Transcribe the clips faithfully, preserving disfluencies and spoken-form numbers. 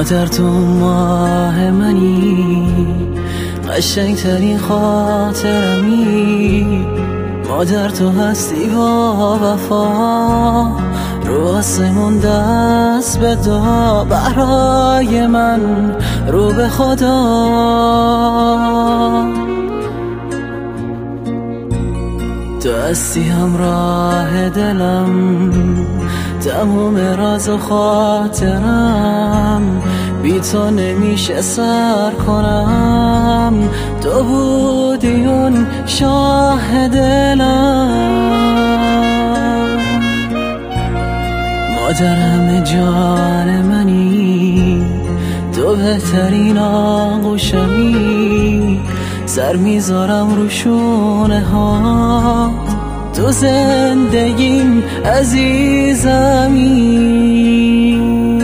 مادر تو ماه منی، قشنگترین خاطرمی. مادر تو هستی با وفا، رو آسمون دست بدا برای من، رو به خدا. تو هستی همراه دلم، تموم راز و خاطرم. بی تو نمیشه سر کنم، تو بودی اون شاه دلم. مادر همه جان منی، تو بهترین آغوشمی. سر میذارم رو شونه ها، تو زندگیم عزیزمی.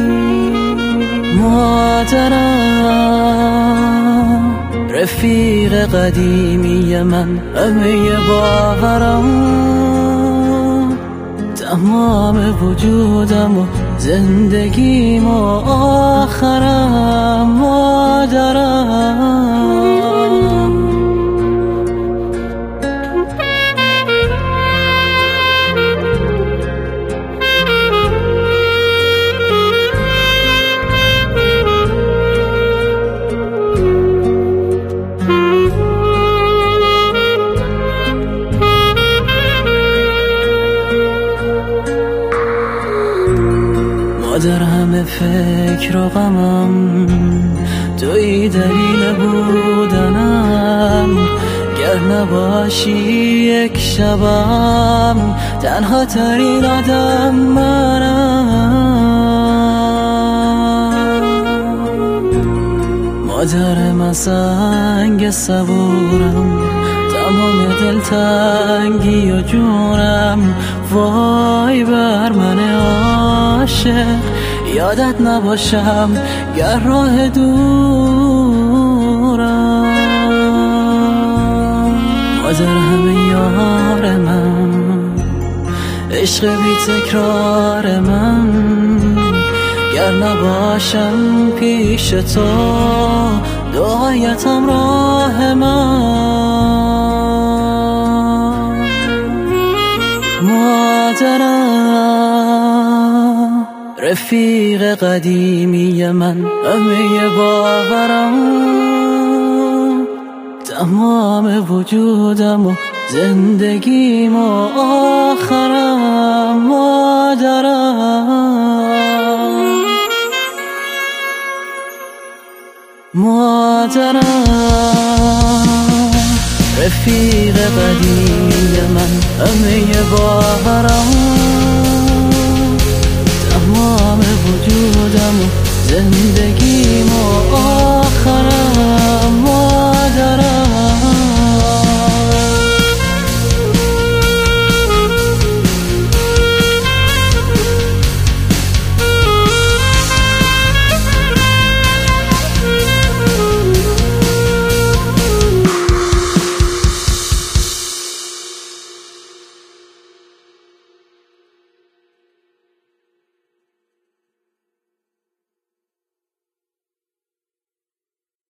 مادرم رفیق قدیمی من، همه باورم، تمام وجودم و زندگیم و آخرم. مادرم مادر همه فکر و غمم، توی دلیل بودنم. گر نباشی یک شبم، تنها ترین آدم منم. مادر من سنگ صبورم، تمام دلتنگی و جونم. وای بر من عاشق، یادت نباشم گر راه دورم. مادر همه یار من، عشق بی تکرار من. گر نباشم پیش تو، دعایتم راه من. مادرم رفیق قدیمی من، همه باورم، تمام وجودم و زندگیم و آخرم. مادرم مادرم رفیق قدیمی من، همه باورم، تمام وجودم و زندگیم و آخرم.